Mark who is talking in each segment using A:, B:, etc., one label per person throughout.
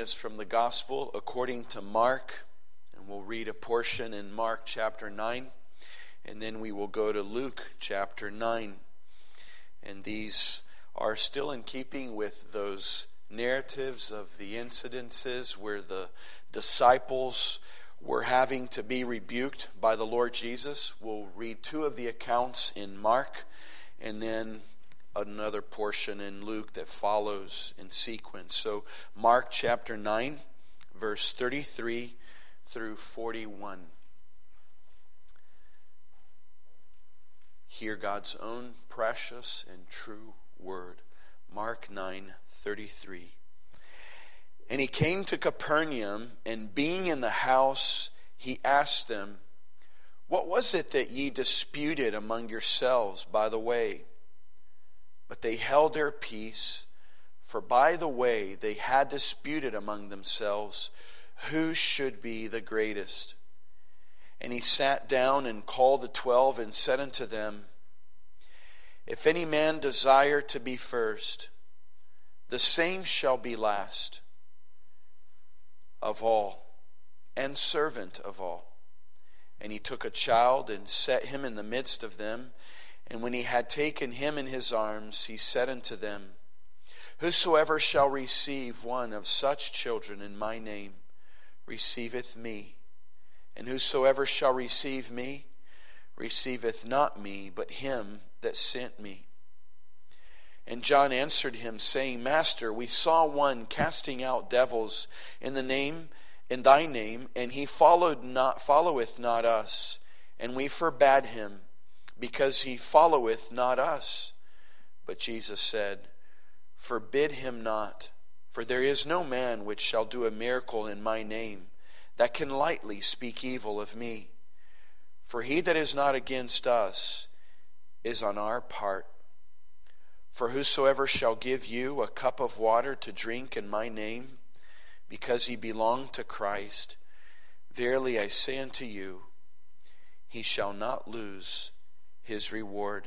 A: is from the Gospel according to Mark, and we'll read a portion in Mark chapter 9, and then we will go to Luke chapter 9. And these are still in keeping with those narratives of the incidences where the disciples were having to be rebuked by the Lord Jesus. We'll read two of the accounts in Mark, and then another portion in Luke that follows in sequence. So Mark chapter 9, verse 33 through 41. Hear God's own precious and true word. Mark 9:33. And he came to Capernaum, and being in the house, he asked them, "What was it that ye disputed among yourselves by the way?" But they held their peace, for by the way they had disputed among themselves who should be the greatest. And he sat down and called the 12 and said unto them, If any man desire to be first, the same shall be last of all, and servant of all. And he took a child and set him in the midst of them. And when he had taken him in his arms, he said unto them, Whosoever shall receive one of such children in my name receiveth me. And whosoever shall receive me receiveth not me, but him that sent me. And John answered him, saying, Master, we saw one casting out devils in thy name, and he followeth not us, and we forbade him, because he followeth not us. But Jesus said, Forbid him not, for there is no man which shall do a miracle in my name, that can lightly speak evil of me. For he that is not against us is on our part. For whosoever shall give you a cup of water to drink in my name, because he belong to Christ, verily I say unto you, he shall not lose his reward.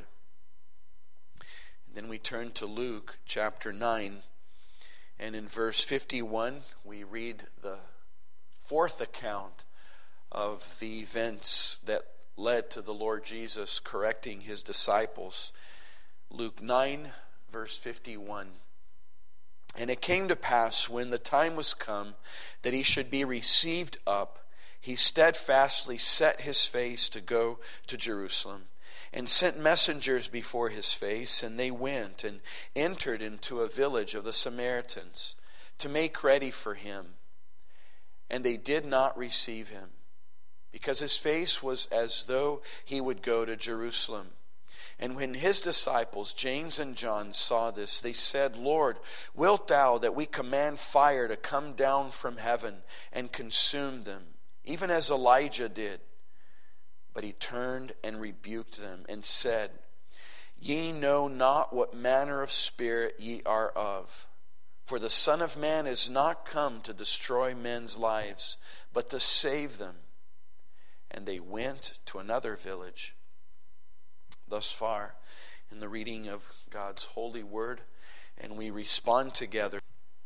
A: And then we turn to Luke chapter 9, and in verse 51 we read the fourth account of the events that led to the Lord Jesus correcting his disciples. Luke 9, verse 51. And it came to pass, when the time was come that he should be received up, he steadfastly set his face to go to Jerusalem, and sent messengers before his face, and they went and entered into a village of the Samaritans to make ready for him. And they did not receive him, because his face was as though he would go to Jerusalem. And when his disciples, James and John, saw this, they said, Lord, wilt thou that we command fire to come down from heaven and consume them, even as Elijah did? But he turned and rebuked them and said, Ye know not what manner of spirit ye are of. For the Son of Man is not come to destroy men's lives, but to save them. And they went to another village. Thus far in the reading of God's holy word, and we respond together.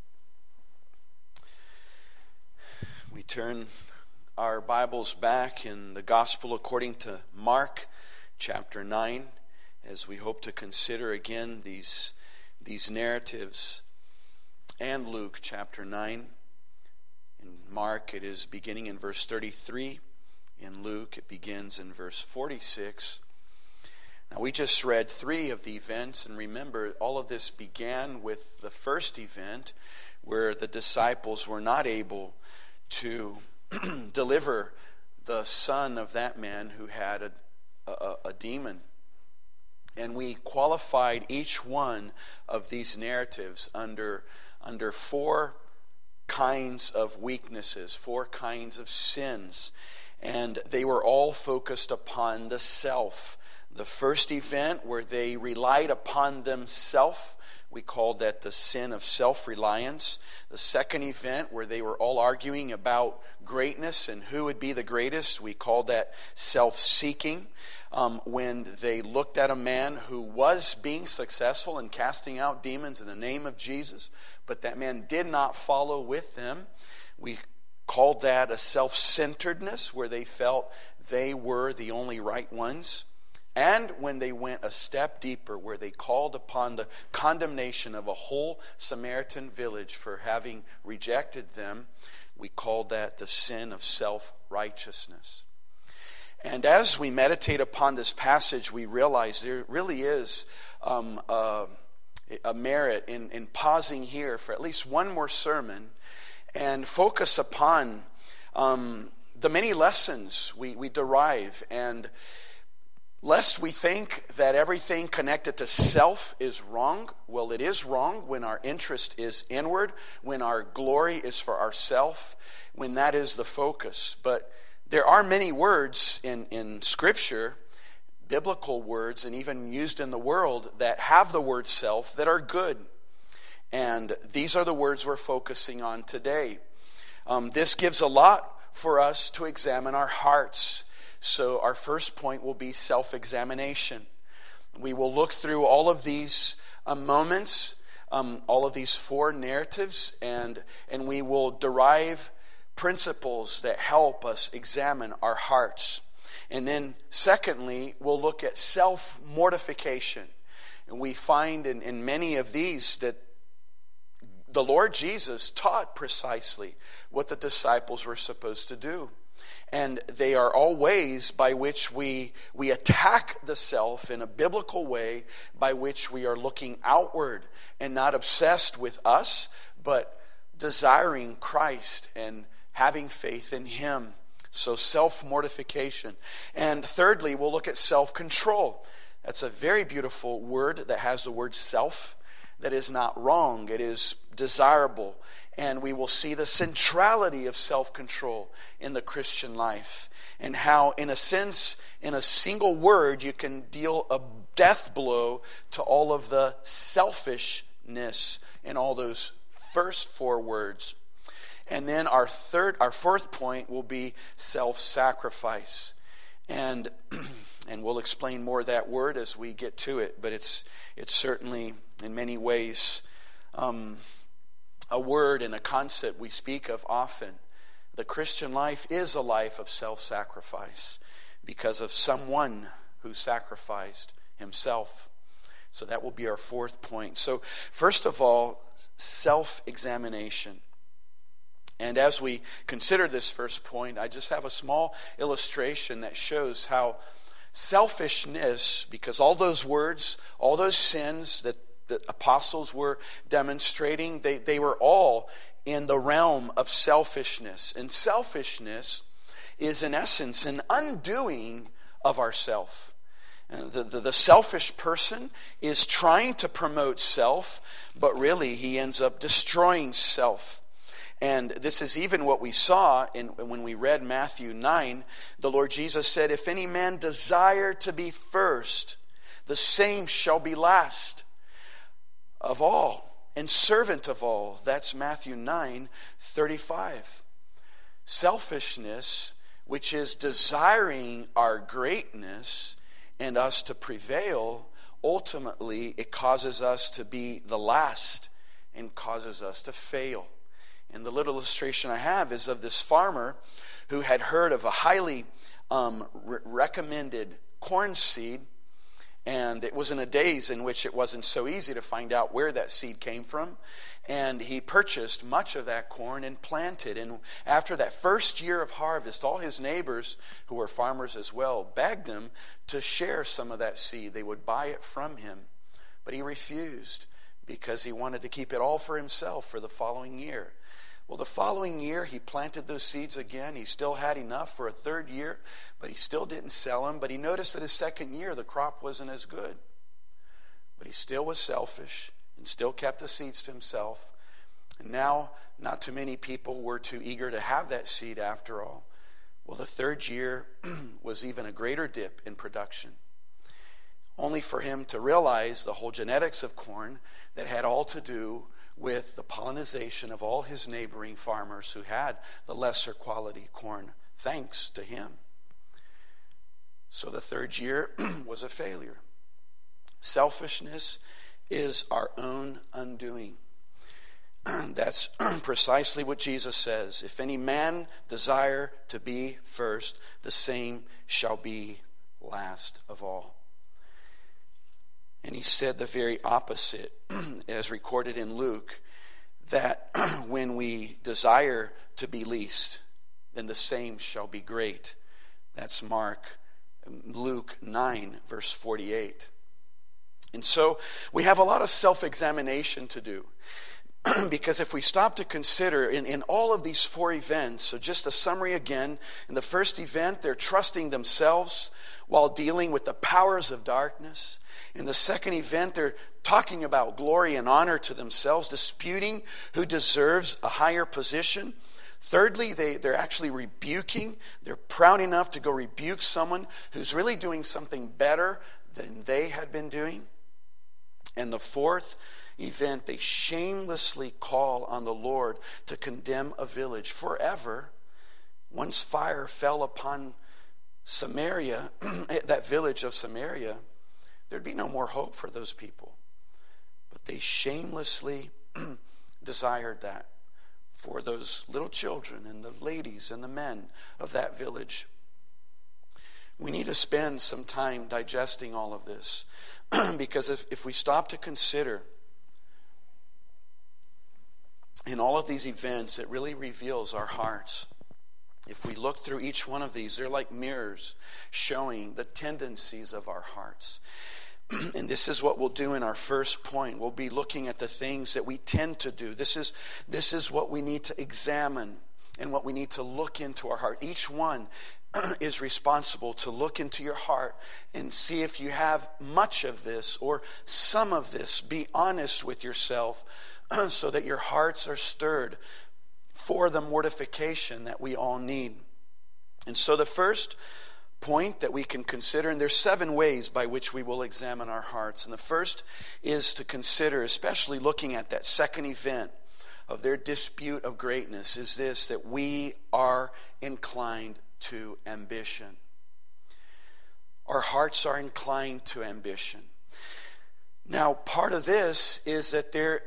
A: We turn our Bibles back in the Gospel according to Mark chapter 9, as we hope to consider again these narratives, and Luke chapter 9. In Mark it is beginning in verse 33. In Luke it begins in verse 46. Now we just read three of the events, and remember, all of this began with the first event where the disciples were not able to deliver the son of that man who had a demon. And we qualified each one of these narratives under four kinds of weaknesses, four kinds of sins. And they were all focused upon the self, The first event where they relied upon themselves, we called that the sin of self-reliance. The second event where they were all arguing about greatness and who would be the greatest, we called that self-seeking. When they looked at a man who was being successful in casting out demons in the name of Jesus, but that man did not follow with them, we called that a self-centeredness, where they felt they were the only right ones. And when they went a step deeper, where they called upon the condemnation of a whole Samaritan village for having rejected them, we called that the sin of self-righteousness. And as we meditate upon this passage, we realize there really is a merit in pausing here for at least one more sermon and focus upon the many lessons we derive, and lest we think that everything connected to self is wrong. Well, it is wrong when our interest is inward, when our glory is for ourself, when that is the focus. But there are many words in Scripture, biblical words, and even used in the world, that have the word self that are good. And these are the words we're focusing on today. This gives a lot for us to examine our hearts. So our first point will be self-examination. We will look through all of these moments, all of these four narratives, and we will derive principles that help us examine our hearts. And then secondly, we'll look at self-mortification. And we find in many of these that the Lord Jesus taught precisely what the disciples were supposed to do. And they are all ways by which we attack the self in a biblical way, by which we are looking outward and not obsessed with us, but desiring Christ and having faith in Him. So self-mortification. And thirdly, we'll look at self-control. That's a very beautiful word that has the word self. That is not wrong. It is desirable. And we will see the centrality of self-control in the Christian life, and how, in a sense, in a single word, you can deal a death blow to all of the selfishness in all those first four words. And then our fourth point will be self-sacrifice. And we'll explain more of that word as we get to it, but it's certainly in many ways a word and a concept we speak of often. The Christian life is a life of self-sacrifice because of someone who sacrificed himself. So that will be our fourth point. So first of all, self-examination. And as we consider this first point, I just have a small illustration that shows how selfishness, because all those words, all those sins that the apostles were demonstrating, they were all in the realm of selfishness. And selfishness is, in essence, an undoing of ourself. The selfish person is trying to promote self, but really he ends up destroying self. And this is even what we saw when we read Matthew 9. The Lord Jesus said, "If any man desire to be first, the same shall be last of all and servant of all." That's Matthew 9:35. Selfishness, which is desiring our greatness and us to prevail, ultimately it causes us to be the last and causes us to fail. And the little illustration I have is of this farmer who had heard of a highly recommended corn seed. And it was in a days in which it wasn't so easy to find out where that seed came from. And he purchased much of that corn and planted. And after that first year of harvest, all his neighbors, who were farmers as well, begged him to share some of that seed. They would buy it from him. But he refused because he wanted to keep it all for himself for the following year. Well, the following year, he planted those seeds again. He still had enough for a third year, but he still didn't sell them. But he noticed that his second year, the crop wasn't as good. But he still was selfish and still kept the seeds to himself. And now, not too many people were too eager to have that seed after all. Well, the third year was even a greater dip in production. only for him to realize the whole genetics of corn that had all to do with the pollination of all his neighboring farmers who had the lesser quality corn, thanks to him. So the third year was a failure. Selfishness is our own undoing. That's precisely what Jesus says. If any man desire to be first, the same shall be last of all. And he said the very opposite, as recorded in Luke, that when we desire to be least, then the same shall be great. That's Luke 9, verse 48. And so we have a lot of self-examination to do. Because if we stop to consider in all of these four events, so just a summary again, in the first event, they're trusting themselves while dealing with the powers of darkness. In the second event, they're talking about glory and honor to themselves, disputing who deserves a higher position. Thirdly, they're actually rebuking. They're proud enough to go rebuke someone who's really doing something better than they had been doing. And the fourth event, they shamelessly call on the Lord to condemn a village forever. Once fire fell upon Samaria, that village of Samaria, there'd be no more hope for those people. But they shamelessly desired that for those little children and the ladies and the men of that village. We need to spend some time digesting all of this. Because if we stop to consider in all of these events, it really reveals our hearts. If we look through each one of these, they're like mirrors showing the tendencies of our hearts. And this is what we'll do in our first point. We'll be looking at the things that we tend to do. This is what we need to examine and what we need to look into our heart. Each one is responsible to look into your heart and see if you have much of this or some of this. Be honest with yourself so that your hearts are stirred for the mortification that we all need. And so the first point that we can consider, and there's 7 ways by which we will examine our hearts. And the first is to consider, especially looking at that second event of their dispute of greatness, is this, that we are inclined to ambition. Our hearts are inclined to ambition. Now, part of this is that there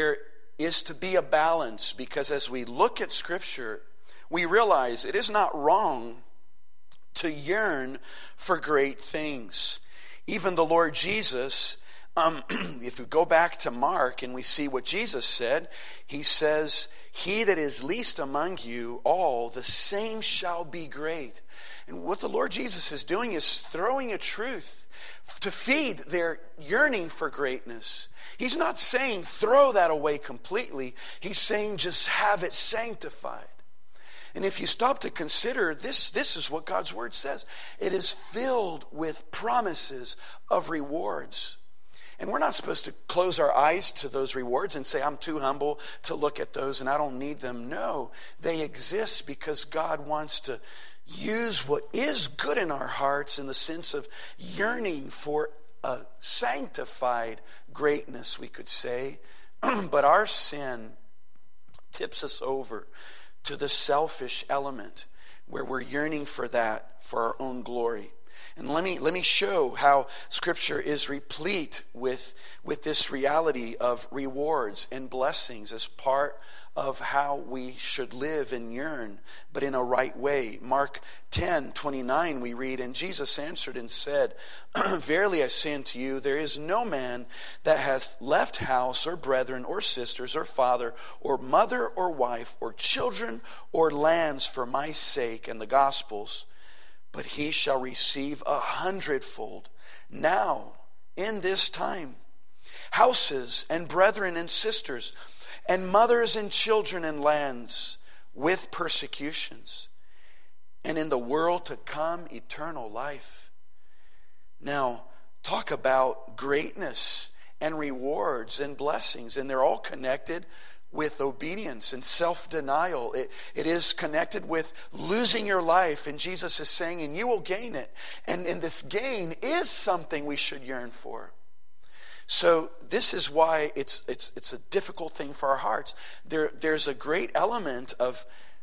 A: is to be a balance, because as we look at Scripture, we realize it is not wrong to yearn for great things. Even the Lord Jesus, if we go back to Mark and we see what Jesus said, he says, "He that is least among you all, the same shall be great." And what the Lord Jesus is doing is throwing a truth to feed their yearning for greatness. He's not saying throw that away completely. He's saying just have it sanctified. And if you stop to consider, this is what God's Word says. It is filled with promises of rewards. And we're not supposed to close our eyes to those rewards and say, I'm too humble to look at those and I don't need them. No, they exist because God wants to use what is good in our hearts in the sense of yearning for a sanctified greatness, we could say. But our sin tips us over to the selfish element where we're yearning for that, for our own glory. And let me show how Scripture is replete with this reality of rewards and blessings as part of how we should live and yearn, but in a right way. Mark 10:29 we read, "And Jesus answered and said, Verily I say unto you, there is no man that hath left house or brethren or sisters or father or mother or wife or children or lands for my sake and the gospel's, but he shall receive 100-fold now in this time, houses and brethren and sisters and mothers and children and lands with persecutions, and in the world to come eternal life." Now, talk about greatness and rewards and blessings, and they're all connected with obedience and self-denial. It is connected with losing your life. And Jesus is saying, and you will gain it. And this gain is something we should yearn for. So this is why it's a difficult thing for our hearts. There's a great element of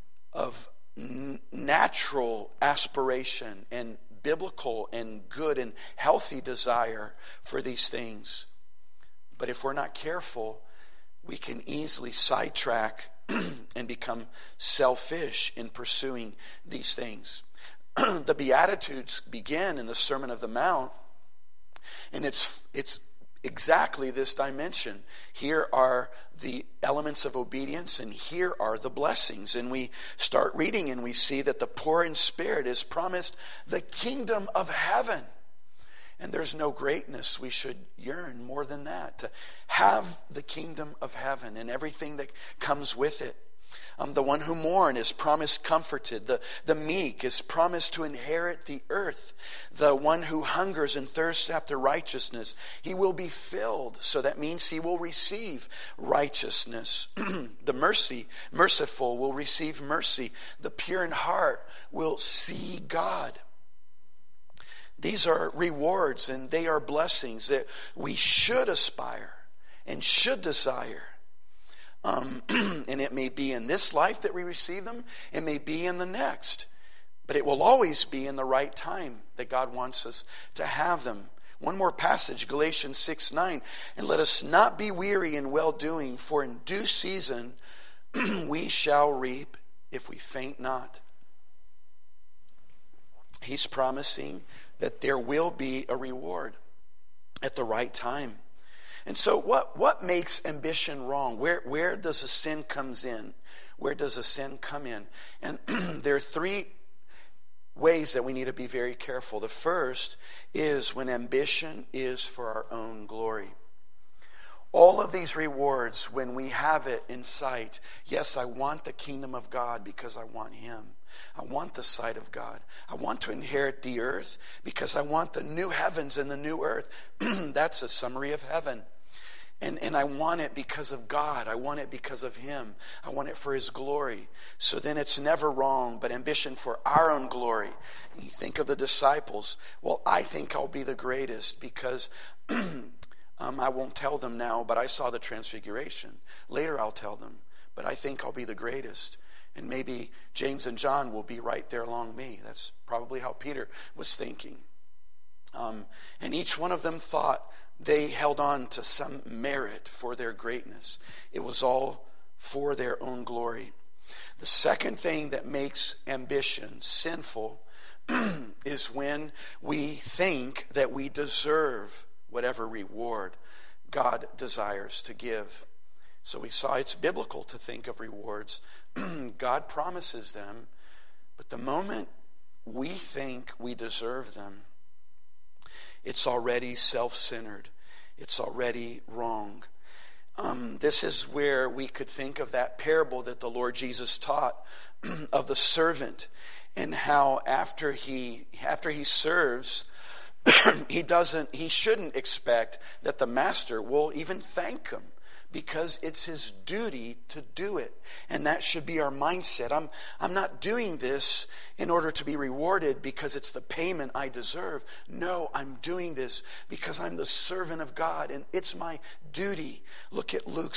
A: natural aspiration and biblical and good and healthy desire for these things. But if we're not careful, we can easily sidetrack and become selfish in pursuing these things. The Beatitudes begin in the Sermon on the Mount, and it's exactly this dimension. Here are the elements of obedience, and here are the blessings. And we start reading, and we see that the poor in spirit is promised the kingdom of heaven. And there's no greatness we should yearn more than that, to have the kingdom of heaven and everything that comes with it. The one who mourns is promised comforted. The meek is promised to inherit the earth. The one who hungers and thirsts after righteousness, he will be filled. So that means he will receive righteousness. The merciful will receive mercy. The pure in heart will see God. These are rewards and they are blessings that we should aspire and should desire. And it may be in this life that we receive them. It may be in the next. But it will always be in the right time that God wants us to have them. One more passage, Galatians 6:9. And let us not be weary in well-doing, for in due season we shall reap if we faint not. He's promising that there will be a reward at the right time. And so what makes ambition wrong? Where does a sin comes in? Where does a sin come in? And there are three ways that we need to be very careful. The first is when ambition is for our own glory. All of these rewards, when we have it in sight, yes, I want the kingdom of God because I want Him. I want the sight of God. I want to inherit the earth because I want the new heavens and the new earth. That's a summary of heaven. And I want it because of God. I want it because of Him. I want it for His glory. So then it's never wrong, but ambition for our own glory. You think of the disciples. Well, I think I'll be the greatest because I won't tell them now, but I saw the transfiguration. Later I'll tell them, but I think I'll be the greatest. And maybe James and John will be right there along me. That's probably how Peter was thinking. And each one of them thought they held on to some merit for their greatness. It was all for their own glory. The second thing that makes ambition sinful is when we think that we deserve whatever reward God desires to give. So we saw it's biblical to think of rewards. God promises them, but the moment we think we deserve them, it's already self-centered. It's already wrong. This is where we could think of that parable that the Lord Jesus taught of the servant, and how after he serves, he shouldn't expect that the master will even thank him, because it's his duty to do it. And that should be our mindset. I'm not doing this in order to be rewarded because it's the payment I deserve. No, I'm doing this because I'm the servant of God and it's my duty. Look at Luke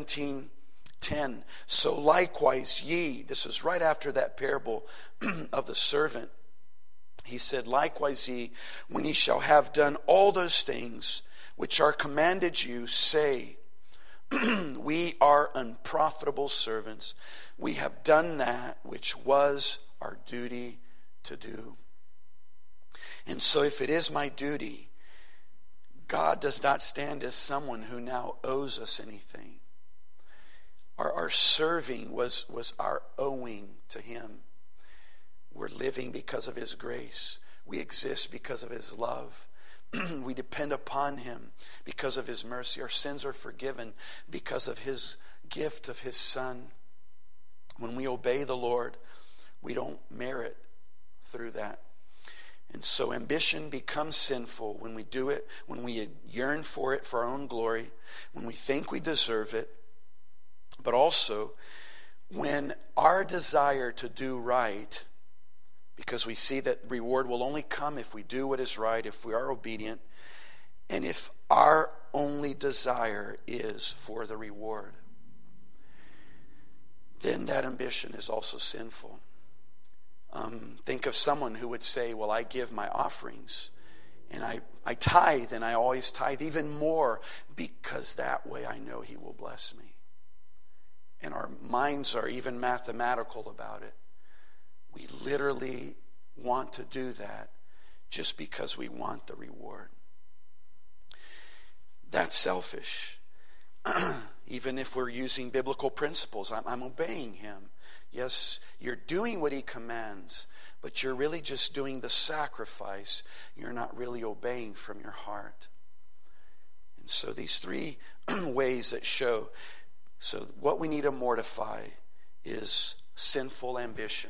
A: 17:10. So likewise ye, this is right after that parable of the servant. He said, likewise ye, when ye shall have done all those things which are commanded you, say, we are unprofitable servants. We have done that which was our duty to do. And so if it is my duty, God does not stand as someone who now owes us anything. Our serving was our owing to Him. We're living because of His grace. We exist because of His love. We depend upon Him because of His mercy. Our sins are forgiven because of His gift of His Son. When we obey the Lord, we don't merit through that. And so ambition becomes sinful when we do it, when we yearn for it for our own glory, when we think we deserve it, but also when our desire to do right, because we see that reward will only come if we do what is right, if we are obedient, and if our only desire is for the reward, then that ambition is also sinful. Think of someone who would say, well, I give my offerings and I tithe, and I always tithe even more because that way I know he will bless me. And our minds are even mathematical about it. We literally want to do that just because we want the reward. That's selfish. Even if we're using biblical principles, I'm obeying him. Yes, you're doing what he commands, but you're really just doing the sacrifice. You're not really obeying from your heart. And so these three ways that show, so what we need to mortify is sinful ambition.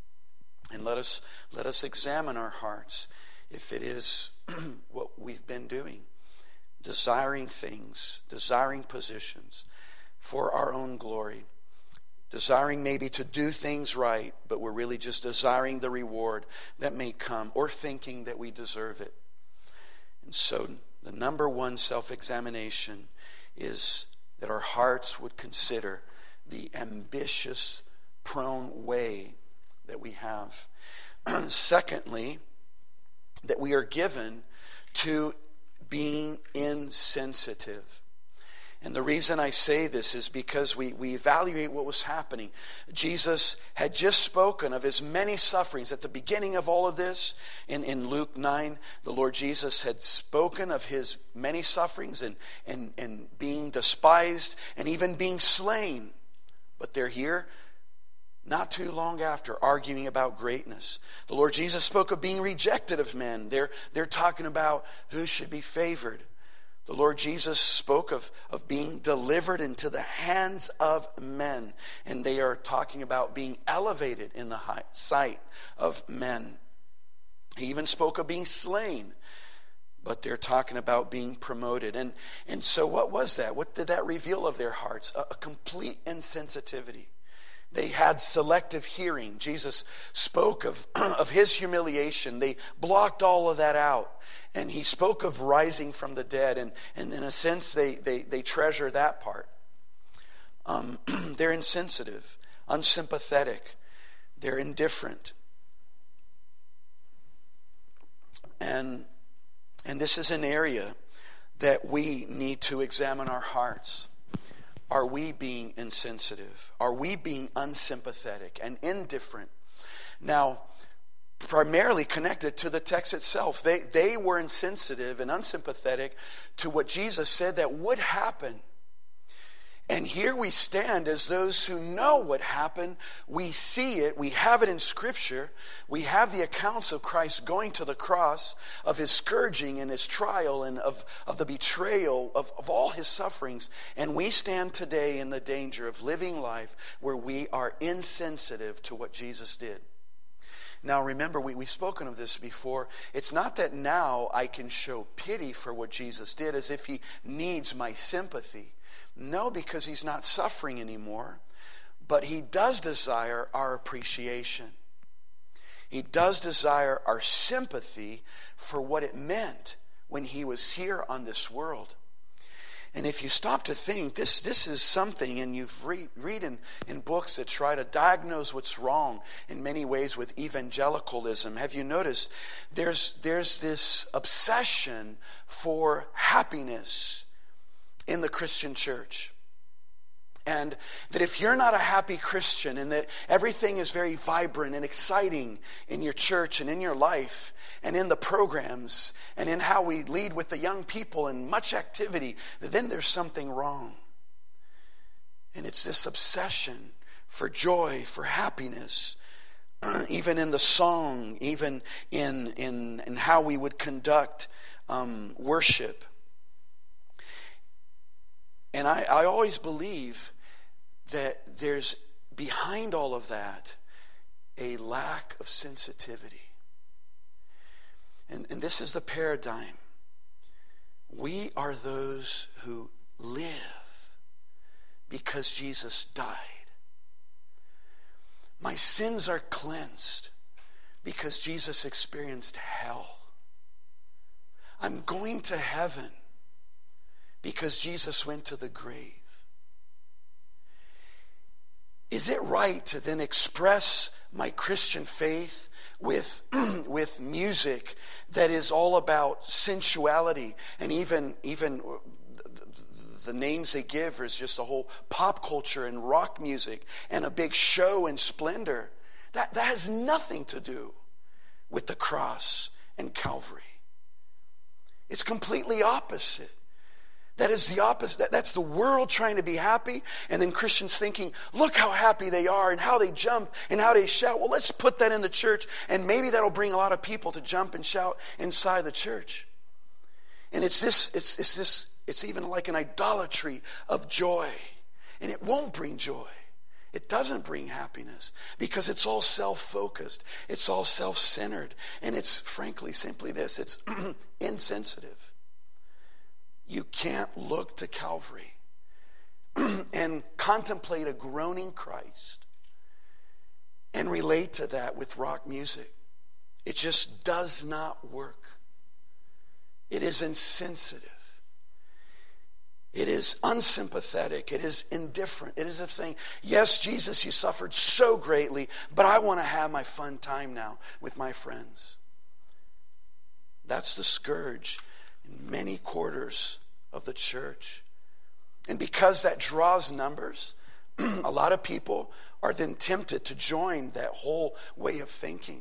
A: And let us examine our hearts if it is what we've been doing. Desiring things, desiring positions for our own glory. Desiring maybe to do things right, but we're really just desiring the reward that may come, or thinking that we deserve it. And so the number one self-examination is that our hearts would consider the ambitious, prone way that we have. Secondly, that we are given to being insensitive. And the reason I say this is because we evaluate what was happening. Jesus had just spoken of his many sufferings. At the beginning of all of this, in Luke 9, the Lord Jesus had spoken of his many sufferings and being despised and even being slain. But they're here not too long after, arguing about greatness. The Lord Jesus spoke of being rejected of men. They're talking about who should be favored. The Lord Jesus spoke of being delivered into the hands of men. And they are talking about being elevated in the sight of men. He even spoke of being slain. But they're talking about being promoted. And so what was that? What did that reveal of their hearts? A complete insensitivity. They had selective hearing. Jesus spoke of his humiliation. They blocked all of that out. And he spoke of rising from the dead. And in a sense, they treasure that part. They're insensitive, unsympathetic. They're indifferent. And this is an area that we need to examine our hearts. Are we being insensitive? Are we being unsympathetic and indifferent? Now, primarily connected to the text itself. They were insensitive and unsympathetic to what Jesus said that would happen. And here we stand as those who know what happened. We see it. We have it in Scripture. We have the accounts of Christ going to the cross, of his scourging and his trial, and of the betrayal, of all his sufferings. And we stand today in the danger of living life where we are insensitive to what Jesus did. Now remember, we've spoken of this before. It's not that now I can show pity for what Jesus did as if he needs my sympathy. No, because he's not suffering anymore. But he does desire our appreciation. He does desire our sympathy for what it meant when he was here on this world. And if you stop to think, this is something, and you've read in books that try to diagnose what's wrong in many ways with evangelicalism. Have you noticed there's this obsession for happiness in the Christian church? And that if you're not a happy Christian, and that everything is very vibrant and exciting in your church and in your life and in the programs and in how we lead with the young people and much activity, then there's something wrong. And it's this obsession for joy, for happiness, even in the song, even in how we would conduct worship. And I always believe that there's behind all of that a lack of sensitivity. And this is the paradigm. We are those who live because Jesus died. My sins are cleansed because Jesus experienced hell. I'm going to heaven because Jesus went to the grave. Is it right to then express my Christian faith with music that is all about sensuality, and even the names they give is just a whole pop culture and rock music and a big show and splendor? That has nothing to do with the cross and Calvary. It's completely opposite. That is the opposite. That's the world trying to be happy, and then Christians thinking, look how happy they are and how they jump and how they shout. Well, let's put that in the church, and maybe that'll bring a lot of people to jump and shout inside the church. And it's even like an idolatry of joy. And it won't bring joy. It doesn't bring happiness because it's all self-focused. It's all self-centered. And it's frankly simply this. It's insensitive. You can't look to Calvary and contemplate a groaning Christ and relate to that with rock music. It just does not work. It is insensitive. It is unsympathetic. It is indifferent. It is as if saying, yes, Jesus, you suffered so greatly, but I want to have my fun time now with my friends. That's the scourge in many quarters of the church. And because that draws numbers, a lot of people are then tempted to join that whole way of thinking.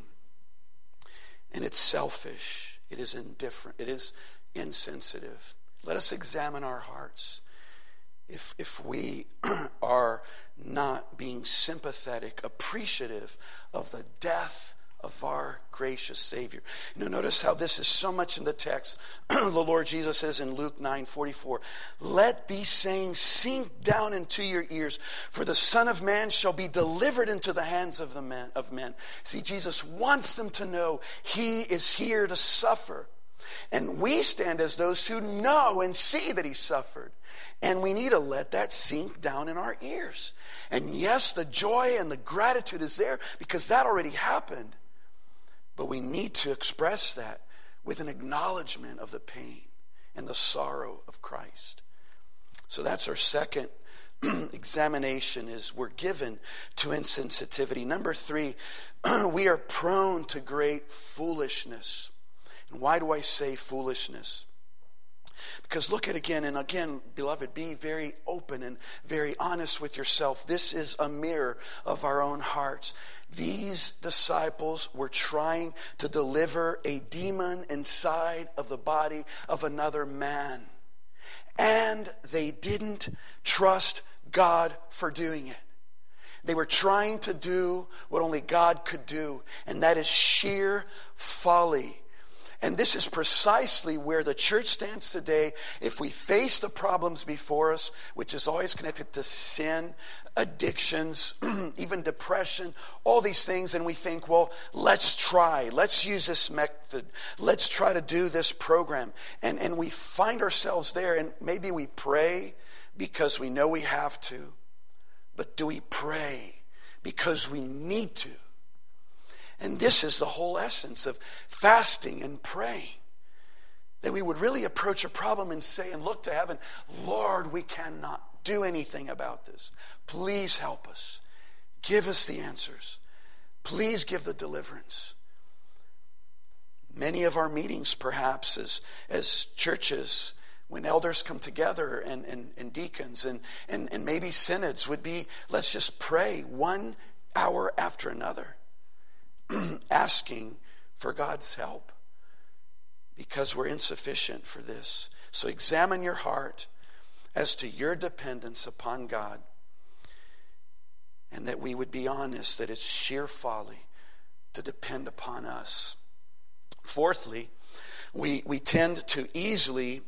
A: And it's selfish. It is indifferent. It is insensitive. Let us examine our hearts. If we are not being sympathetic, appreciative of the death of our gracious Savior. Notice how this is so much in the text. The Lord Jesus says in Luke 9:44, let these sayings sink down into your ears, for the Son of Man shall be delivered into the hands of men. See, Jesus wants them to know He is here to suffer. And we stand as those who know and see that He suffered. And we need to let that sink down in our ears. And yes, the joy and the gratitude is there because that already happened. But we need to express that with an acknowledgement of the pain and the sorrow of Christ. So that's our second examination, is we're given to insensitivity. Number 3, we are prone to great foolishness. And why do I say foolishness? Because look at again, and again, beloved, be very open and very honest with yourself. This is a mirror of our own hearts. These disciples were trying to deliver a demon inside of the body of another man. And they didn't trust God for doing it. They were trying to do what only God could do, and that is sheer folly. And this is precisely where the church stands today. If we face the problems before us, which is always connected to sin, addictions, even depression, all these things, and we think, well, let's use this method, let's try to do this program. And we find ourselves there, and maybe we pray because we know we have to, but do we pray because we need to? And this is the whole essence of fasting and praying. That we would really approach a problem and say and look to heaven, Lord, we cannot do anything about this. Please help us. Give us the answers. Please give the deliverance. Many of our meetings, perhaps, as churches, when elders come together and deacons and maybe synods would be, let's just pray 1 hour after another. Asking for God's help because we're insufficient for this. So examine your heart as to your dependence upon God, and that we would be honest that it's sheer folly to depend upon us. Fourthly, we tend to easily,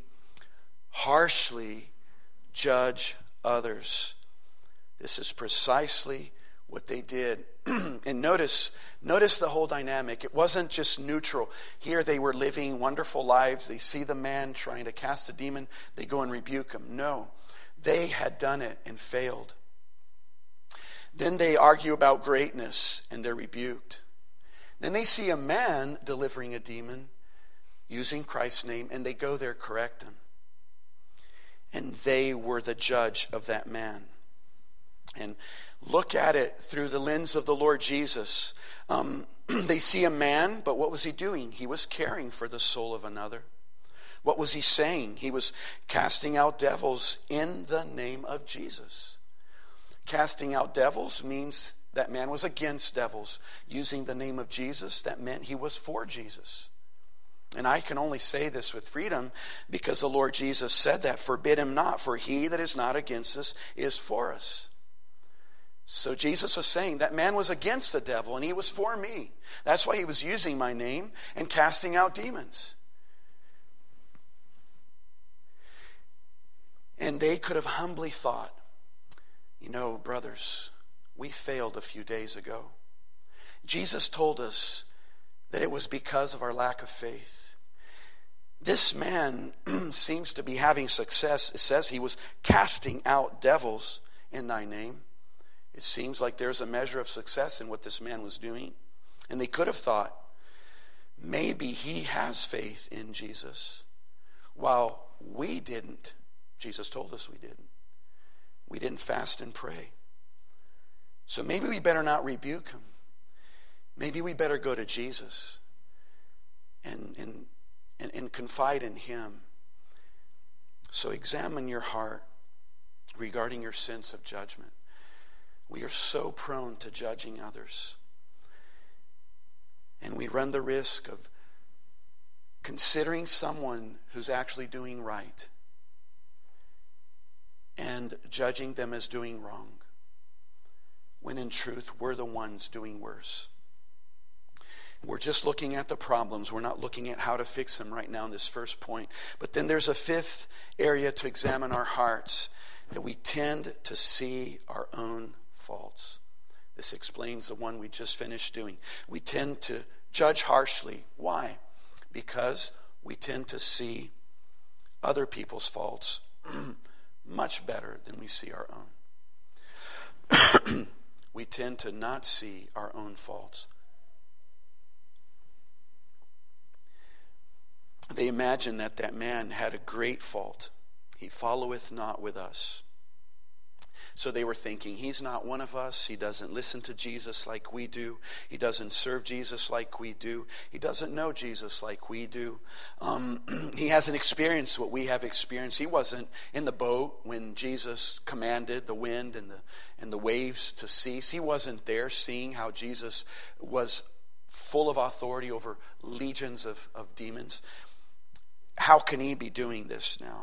A: harshly judge others. This is precisely what they did. And notice the whole dynamic. It wasn't just neutral. Here they were living wonderful lives. They see the man trying to cast a demon. They go and rebuke him. No. They had done it and failed. Then they argue about greatness and they're rebuked. Then they see a man delivering a demon using Christ's name, and they go there, correct him. And they were the judge of that man. And look at it through the lens of the Lord Jesus. They see a man, but what was he doing? He was caring for the soul of another. What was he saying? He was casting out devils in the name of Jesus. Casting out devils means that man was against devils. Using the name of Jesus, that meant he was for Jesus. And I can only say this with freedom because the Lord Jesus said that. Forbid him not, for he that is not against us is for us. So Jesus was saying that man was against the devil and he was for me. That's why he was using my name and casting out demons. And they could have humbly thought, you know, brothers, we failed a few days ago. Jesus told us that it was because of our lack of faith. This man seems to be having success. It says he was casting out devils in thy name. It seems like there's a measure of success in what this man was doing. And they could have thought, maybe he has faith in Jesus, while we didn't. Jesus told us we didn't. We didn't fast and pray. So maybe we better not rebuke him. Maybe we better go to Jesus and confide in him. So examine your heart regarding your sense of judgment. We are so prone to judging others. And we run the risk of considering someone who's actually doing right and judging them as doing wrong, when in truth we're the ones doing worse. We're just looking at the problems. We're not looking at how to fix them right now in this first point. But then there's a fifth area to examine our hearts, that we tend to see our own faults. This explains the one we just finished doing. We tend to judge harshly. Why? Because we tend to see other people's faults much better than we see our own. We tend to not see our own faults. They imagine that man had a great fault. He followeth not with us. So they were thinking, he's not one of us. He doesn't listen to Jesus like we do. He doesn't serve Jesus like we do. He doesn't know Jesus like we do. He hasn't experienced what we have experienced. He wasn't in the boat when Jesus commanded the wind and the waves to cease. He wasn't there seeing how Jesus was full of authority over legions of demons. How can he be doing this now?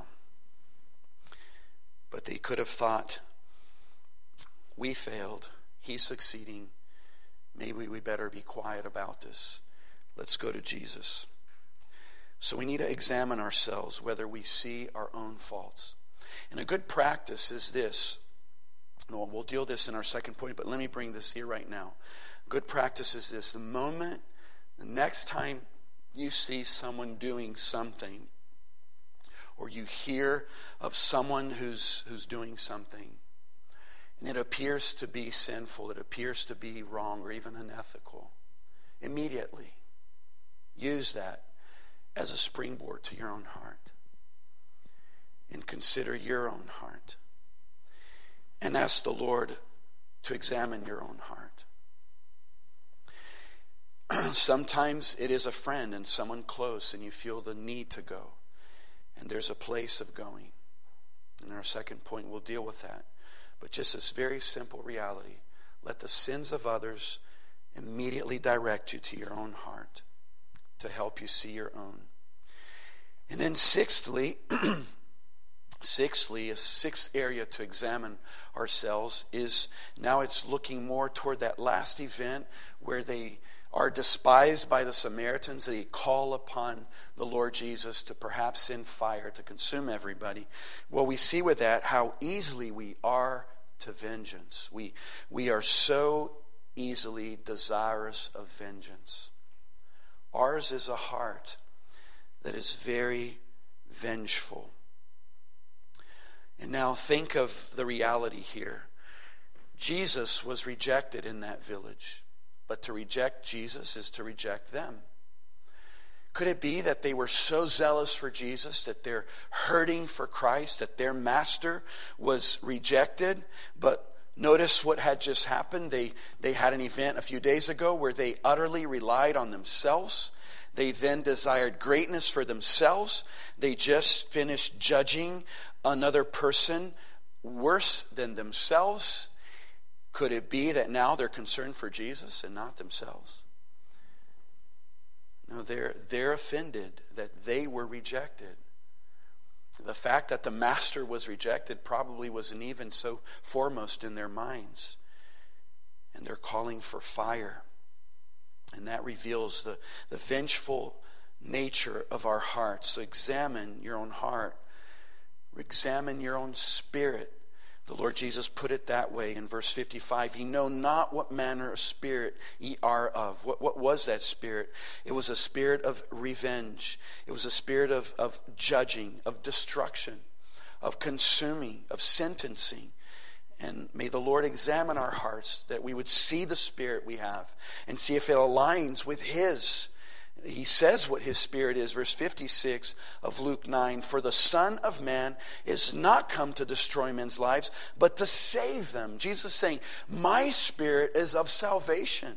A: But they could have thought, we failed, he's succeeding. Maybe we better be quiet about this. Let's go to Jesus. So we need to examine ourselves whether we see our own faults. And a good practice is this. We'll deal with this in our second point, but let me bring this here right now. Good practice is this. The next time you see someone doing something, or you hear of someone who's doing something, and it appears to be sinful, it appears to be wrong or even unethical, immediately use that as a springboard to your own heart. And consider your own heart. And ask the Lord to examine your own heart. Sometimes it is a friend and someone close, and you feel the need to go. And there's a place of going. In our second point, we'll deal with that. But just this very simple reality. Let the sins of others immediately direct you to your own heart to help you see your own. And then sixthly, a sixth area to examine ourselves is, now it's looking more toward that last event where they are despised by the Samaritans. They call upon the Lord Jesus to perhaps send fire to consume everybody. Well, we see with that how easily we are to vengeance. We are so easily desirous of vengeance. Ours is a heart that is very vengeful. And now think of the reality here. Jesus was rejected in that village, but to reject Jesus is to reject them. Could it be that they were so zealous for Jesus, that they're hurting for Christ, that their master was rejected? But notice what had just happened. They had an event a few days ago where they utterly relied on themselves. They then desired greatness for themselves. They just finished judging another person worse than themselves. Could it be that now they're concerned for Jesus and not themselves? No, they're offended that they were rejected. The fact that the master was rejected probably wasn't even so foremost in their minds. And they're calling for fire. And that reveals the vengeful nature of our hearts. So examine your own heart. Examine your own spirit. The Lord Jesus put it that way in verse 55. Ye know not what manner of spirit ye are of. What was that spirit? It was a spirit of revenge. It was a spirit of judging, of destruction, of consuming, of sentencing. And may the Lord examine our hearts, that we would see the spirit we have and see if it aligns with His. He says what His spirit is, verse 56 of Luke 9. For the Son of Man is not come to destroy men's lives, but to save them. Jesus is saying, my spirit is of salvation.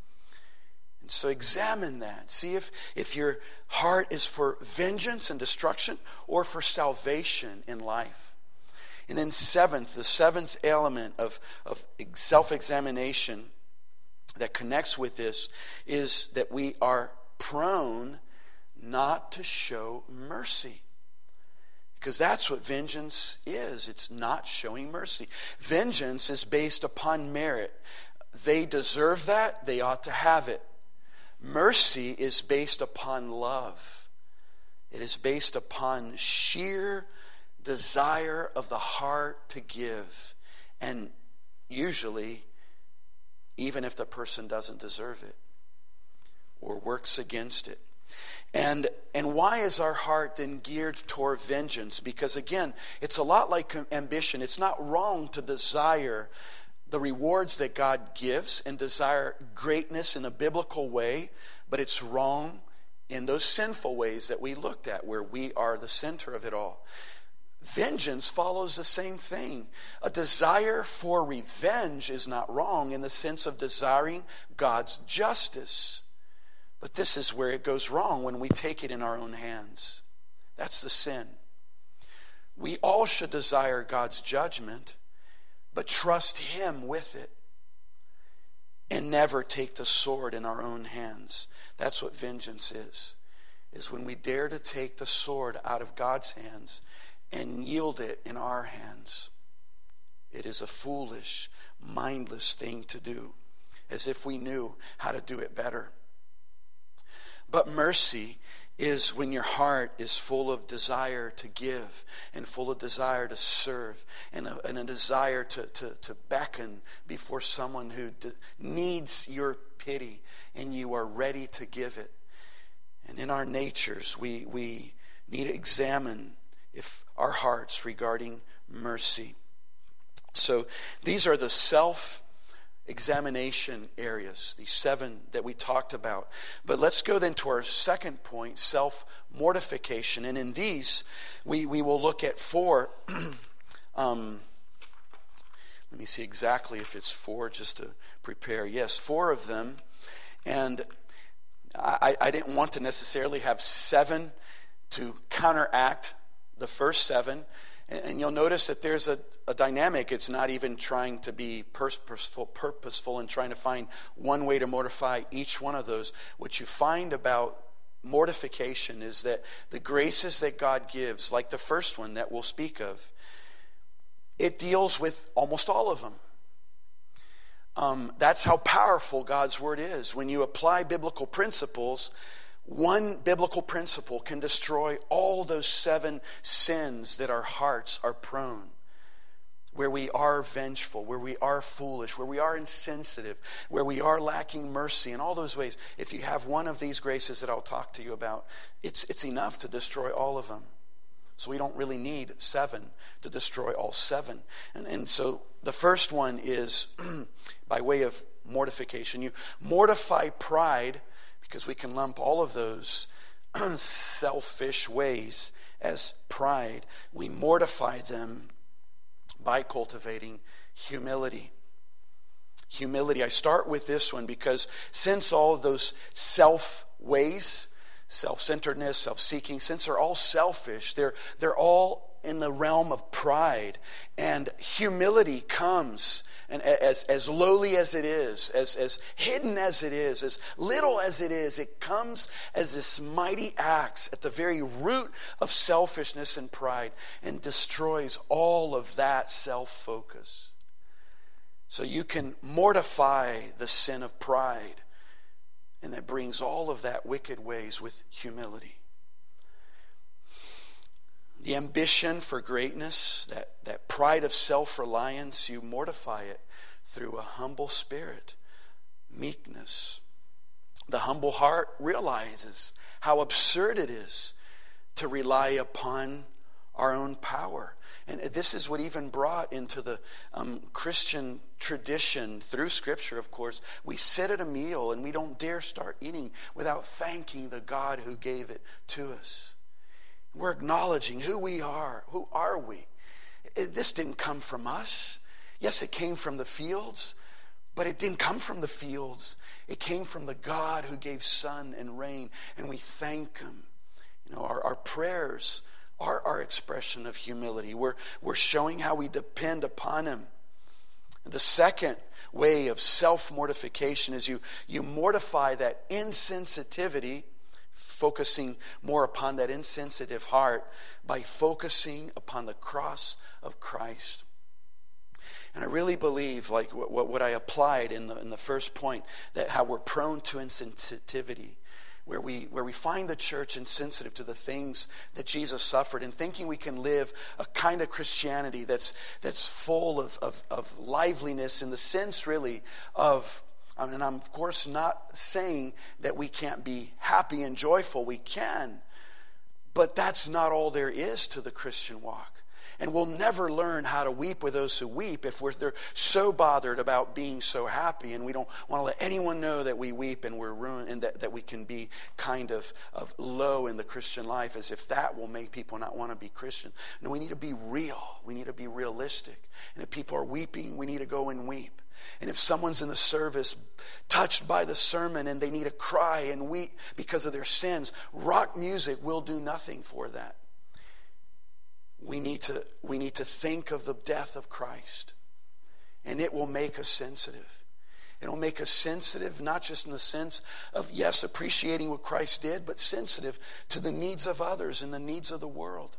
A: And so examine that. See if your heart is for vengeance and destruction or for salvation in life. And then the seventh element of self-examination that connects with this is that we are prone not to show mercy. Because that's what vengeance is. It's not showing mercy. Vengeance is based upon merit. They deserve that. They ought to have it. Mercy is based upon love. It is based upon sheer desire of the heart to give. And usually, even if the person doesn't deserve it or works against it. And why is our heart then geared toward vengeance? Because again, it's a lot like ambition. It's not wrong to desire the rewards that God gives and desire greatness in a biblical way, but it's wrong in those sinful ways that we looked at, where we are the center of it all. Vengeance follows the same thing. A desire for revenge is not wrong in the sense of desiring God's justice. But this is where it goes wrong, when we take it in our own hands. That's the sin. We all should desire God's judgment, but trust Him with it. And never take the sword in our own hands. That's what vengeance is when we dare to take the sword out of God's hands and yield it in our hands. It is a foolish, mindless thing to do, as if we knew how to do it better. But mercy is when your heart is full of desire to give and full of desire to serve and a desire to beckon before someone who needs your pity, and you are ready to give it. And in our natures, we need to examine if our hearts regarding mercy. So these are the self-examination areas, these 7 that we talked about. But let's go then to our second point, self-mortification. And in these, we will look at 4. Let me see exactly if it's 4, just to prepare. Yes, 4 of them. And I didn't want to necessarily have 7 to counteract the first 7. And you'll notice that there's a dynamic. It's not even trying to be purposeful and trying to find one way to mortify each one of those. What you find about mortification is that the graces that God gives, like the first one that we'll speak of, it deals with almost all of them. That's how powerful God's Word is. When you apply biblical principles, one biblical principle can destroy all those 7 sins that our hearts are prone. Where we are vengeful, where we are foolish, where we are insensitive, where we are lacking mercy, in all those ways. If you have one of these graces that I'll talk to you about, it's enough to destroy all of them. So we don't really need 7 to destroy all 7. And so the first one is by way of mortification. You mortify pride, because we can lump all of those selfish ways as pride. We mortify them by cultivating humility. Humility. I start with this one because since all of those self ways, self-centeredness, self-seeking, since they're all selfish, they're all in the realm of pride. And humility comes, and as lowly as it is, as hidden as it is, as little as it is, it comes as this mighty axe at the very root of selfishness and pride, and destroys all of that self-focus. So you can mortify the sin of pride, and that brings all of that wicked ways with humility. The ambition for greatness, that pride of self-reliance, you mortify it through a humble spirit, meekness. The humble heart realizes how absurd it is to rely upon our own power. And this is what even brought into the Christian tradition through Scripture, of course. We sit at a meal and we don't dare start eating without thanking the God who gave it to us. We're acknowledging who we are. Who are we? This didn't come from us. Yes, it came from the fields, but it didn't come from the fields. It came from the God who gave sun and rain, and we thank Him. You know, our prayers are our expression of humility. We're showing how we depend upon Him. The second way of self-mortification is you mortify that insensitivity, focusing more upon that insensitive heart by focusing upon the cross of Christ. And I really believe, like what I applied in the first point, that how we're prone to insensitivity, where we find the church insensitive to the things that Jesus suffered, and thinking we can live a kind of Christianity that's full of liveliness, in the sense really of, and I'm of course not saying that we can't be happy and joyful. We can, but that's not all there is to the Christian walk. And we'll never learn how to weep with those who weep if they're so bothered about being so happy, and we don't want to let anyone know that we weep and we're ruined, and that we can be kind of low in the Christian life, as if that will make people not want to be Christian. No, we need to be real. We need to be realistic. And if people are weeping, we need to go and weep. And if someone's in the service touched by the sermon and they need to cry and weep because of their sins, rock music will do nothing for that. We need to think of the death of Christ, and it will make us sensitive. It will make us sensitive, not just in the sense of, yes, appreciating what Christ did, but sensitive to the needs of others and the needs of the world.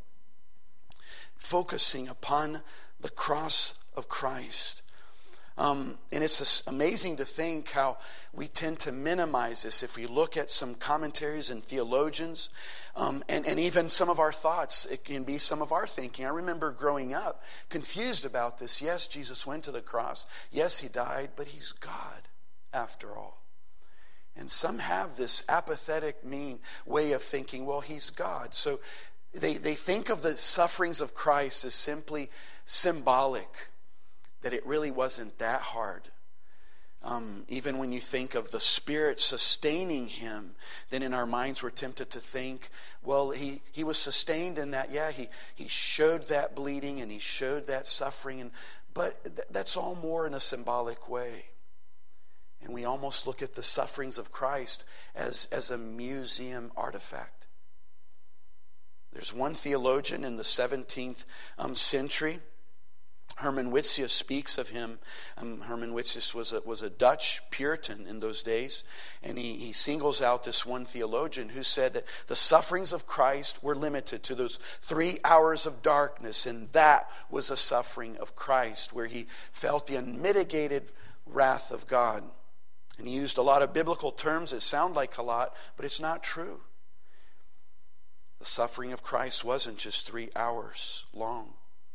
A: Focusing upon the cross of Christ. And it's amazing to think how we tend to minimize this. If we look at some commentaries and theologians, and even some of our thoughts, it can be some of our thinking. I remember growing up confused about this. Yes, Jesus went to the cross. Yes, He died, but He's God after all. And some have this apathetic, mean way of thinking, well, He's God. So they think of the sufferings of Christ as simply symbolic, that it really wasn't that hard. Even when you think of the Spirit sustaining Him, then in our minds we're tempted to think, well, he was sustained in that. Yeah, he showed that bleeding and He showed that suffering, but that's all more in a symbolic way. And we almost look at the sufferings of Christ as a museum artifact. There's one theologian in the 17th century, Herman Witsius, speaks of him. Herman Witsius was a Dutch Puritan in those days, and he singles out this one theologian who said that the sufferings of Christ were limited to those 3 hours of darkness, and that was a suffering of Christ, where He felt the unmitigated wrath of God. And he used a lot of biblical terms that sound like a lot, but it's not true. The suffering of Christ wasn't just 3 hours long.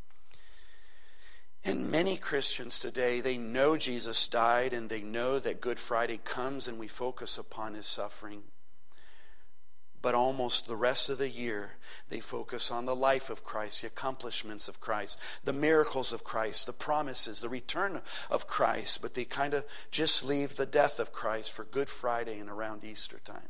A: And many Christians today, they know Jesus died, and they know that Good Friday comes and we focus upon His suffering. but almost the rest of the year, they focus on the life of Christ, the accomplishments of Christ, the miracles of Christ, the promises, the return of Christ, but they kind of just leave the death of Christ for Good Friday and around Easter time.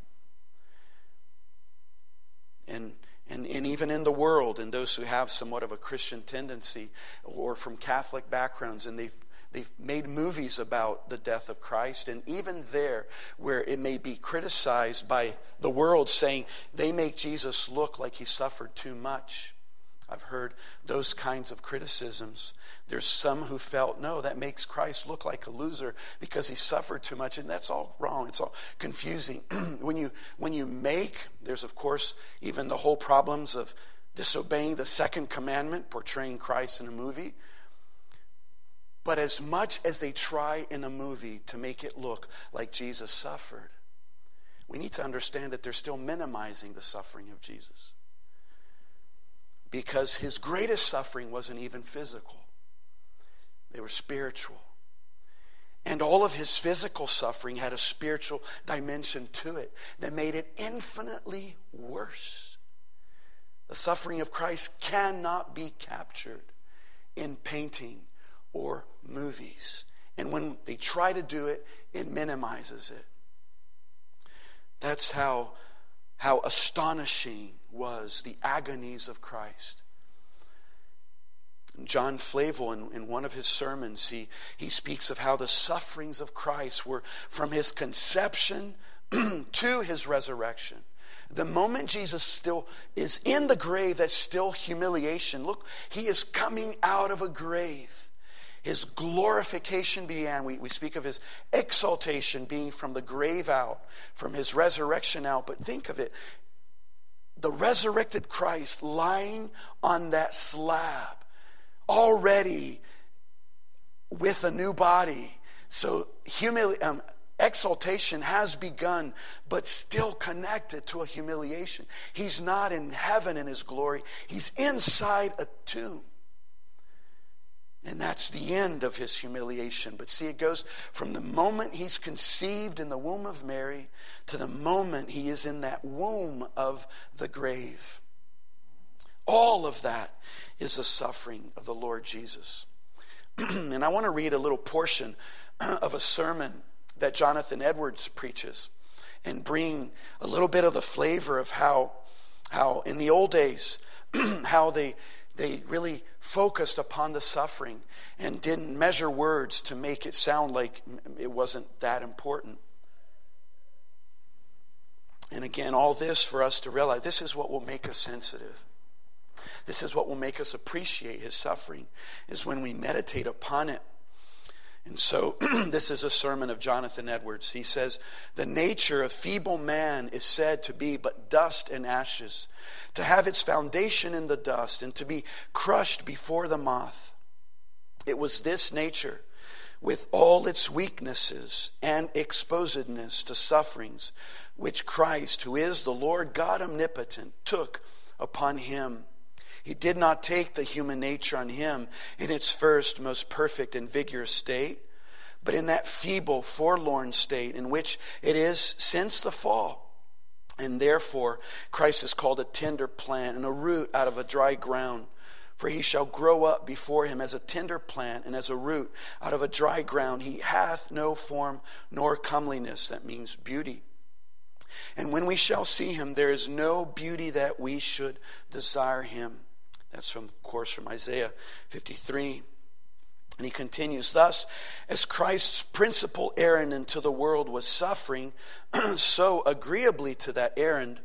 A: And even in the world, and those who have somewhat of a Christian tendency or from Catholic backgrounds, and they've made movies about the death of Christ, and even there where it may be criticized by the world, saying they make Jesus look like he suffered too much. I've heard those kinds of criticisms. There's some who felt, no, that makes Christ look like a loser because he suffered too much, and that's all wrong. It's all confusing. When you make, there's of course even the whole problems of disobeying the second commandment, portraying Christ in a movie. But as much as they try in a movie to make it look like Jesus suffered, we need to understand that they're still minimizing the suffering of Jesus. Because his greatest suffering wasn't even physical. They were spiritual. And all of his physical suffering had a spiritual dimension to it that made it infinitely worse. The suffering of Christ cannot be captured in painting or movies. And when they try to do it, it minimizes it. That's how astonishing was the agonies of Christ. John Flavel, in one of his sermons, he speaks of how the sufferings of Christ were from his conception to his resurrection. The moment Jesus still is in the grave, that's still humiliation. Look, he is coming out of a grave. His glorification began. We speak of his exaltation being from the grave out, from his resurrection out. But think of it. The resurrected Christ lying on that slab, already with a new body. So exaltation has begun, but still connected to a humiliation. He's not in heaven in his glory. He's inside a tomb. And that's the end of his humiliation. But see, it goes from the moment he's conceived in the womb of Mary to the moment he is in that womb of the grave. All of that is the suffering of the Lord Jesus. And I want to read a little portion of a sermon that Jonathan Edwards preaches and bring a little bit of the flavor of how in the old days, how they really focused upon the suffering and didn't measure words to make it sound like it wasn't that important. And again, all this for us to realize, this is what will make us sensitive. This is what will make us appreciate his suffering, is when we meditate upon it. And so this is a sermon of Jonathan Edwards. He says, the nature of feeble man is said to be but dust and ashes, to have its foundation in the dust and to be crushed before the moth. It was this nature, with all its weaknesses and exposedness to sufferings, which Christ, who is the Lord God omnipotent, took upon him. He did not take the human nature on him in its first, most perfect and vigorous state, but in that feeble, forlorn state in which it is since the fall. And therefore, Christ is called a tender plant and a root out of a dry ground. For he shall grow up before him as a tender plant and as a root out of a dry ground. He hath no form nor comeliness. That means beauty. And when we shall see him, there is no beauty that we should desire him. That's from Isaiah 53. And he continues, thus, as Christ's principal errand into the world was suffering, so agreeably to that errand,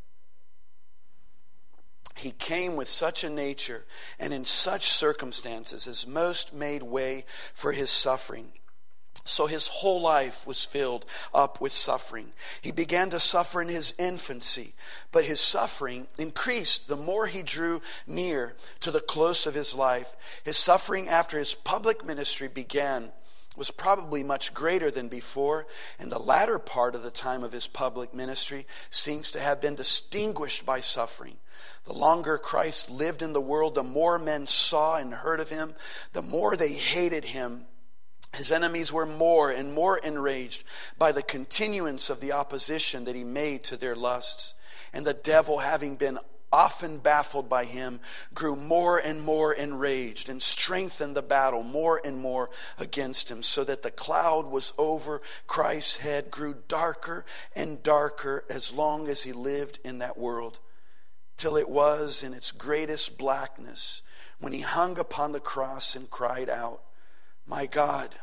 A: he came with such a nature and in such circumstances as most made way for his suffering. So his whole life was filled up with suffering. He began to suffer in his infancy, but his suffering increased the more he drew near to the close of his life. His suffering after his public ministry began was probably much greater than before, and the latter part of the time of his public ministry seems to have been distinguished by suffering. The longer Christ lived in the world, the more men saw and heard of him, the more they hated him His enemies were more and more enraged by the continuance of the opposition that he made to their lusts. And the devil, having been often baffled by him, grew more and more enraged and strengthened the battle more and more against him, so that the cloud was over Christ's head, grew darker and darker as long as he lived in that world, till it was in its greatest blackness when he hung upon the cross and cried out, my God,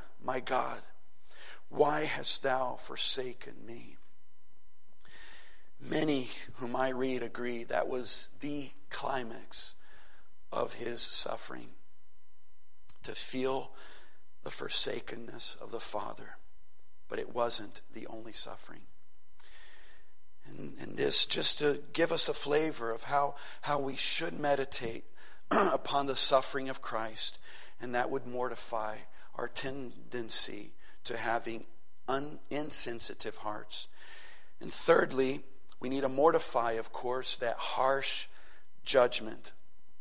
A: why hast thou forsaken me? Many whom I read agree that was the climax of his suffering, to feel the forsakenness of the Father. But it wasn't the only suffering. And this just to give us a flavor of how we should meditate upon the suffering of Christ, and that would mortify our tendency to having insensitive hearts. And thirdly, we need to mortify, of course, that harsh judgment.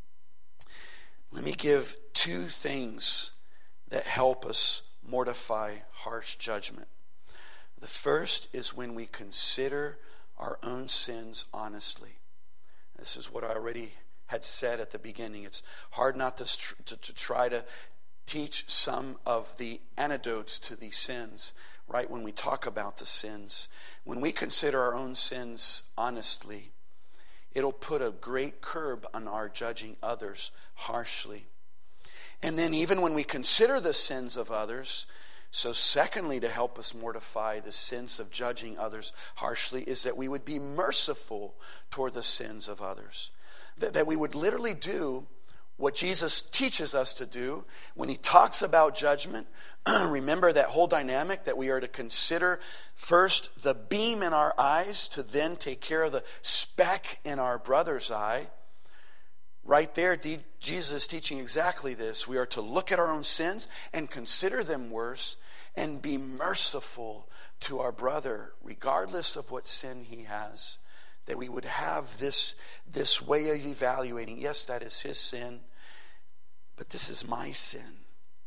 A: Let me give two things that help us mortify harsh judgment. The first is when we consider our own sins honestly. This is what I already had said at the beginning. It's hard not to try to teach some of the antidotes to these sins, right? When we talk about the sins, when we consider our own sins honestly, it'll put a great curb on our judging others harshly. And then even when we consider the sins of others, so secondly, to help us mortify the sins of judging others harshly, is that we would be merciful toward the sins of others. That we would literally do what Jesus teaches us to do when he talks about judgment. Remember that whole dynamic that we are to consider first the beam in our eyes to then take care of the speck in our brother's eye. Right there, Jesus is teaching exactly this. We are to look at our own sins and consider them worse and be merciful to our brother, regardless of what sin he has. That we would have this way of evaluating, yes, that is his sin, but this is my sin.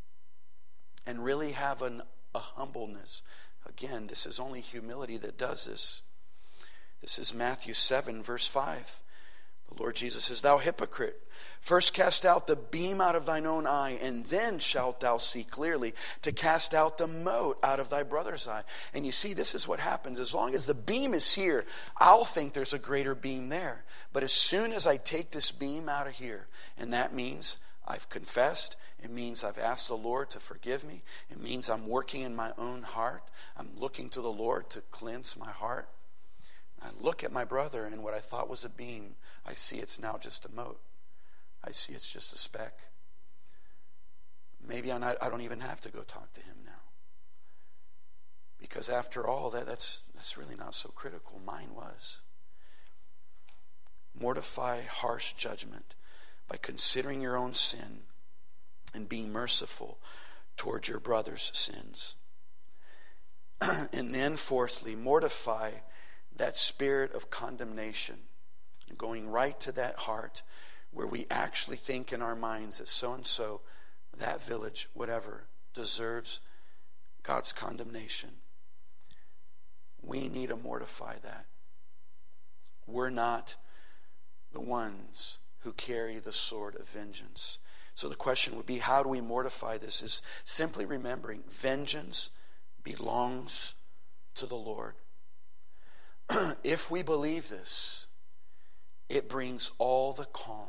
A: And really have a humbleness. Again, this is only humility that does this. This is Matthew 7, verse 5. The Lord Jesus says, thou hypocrite, first cast out the beam out of thine own eye, and then shalt thou see clearly to cast out the mote out of thy brother's eye. And you see, this is what happens. As long as the beam is here, I'll think there's a greater beam there. But as soon as I take this beam out of here, and that means I've confessed, it means I've asked the Lord to forgive me, it means I'm working in my own heart, I'm looking to the Lord to cleanse my heart. I look at my brother, and what I thought was a beam, I see it's now just a mote. I see it's just a speck. Maybe I don't even have to go talk to him now. Because after all, that's really not so critical. Mine was. Mortify harsh judgment by considering your own sin and being merciful towards your brother's sins. And then fourthly, mortify that spirit of condemnation, going right to that heart where we actually think in our minds that so-and-so, that village, whatever, deserves God's condemnation. We need to mortify that. We're not the ones who carry the sword of vengeance. So the question would be, how do we mortify this? Is simply remembering vengeance belongs to the Lord. If we believe this, it brings all the calm,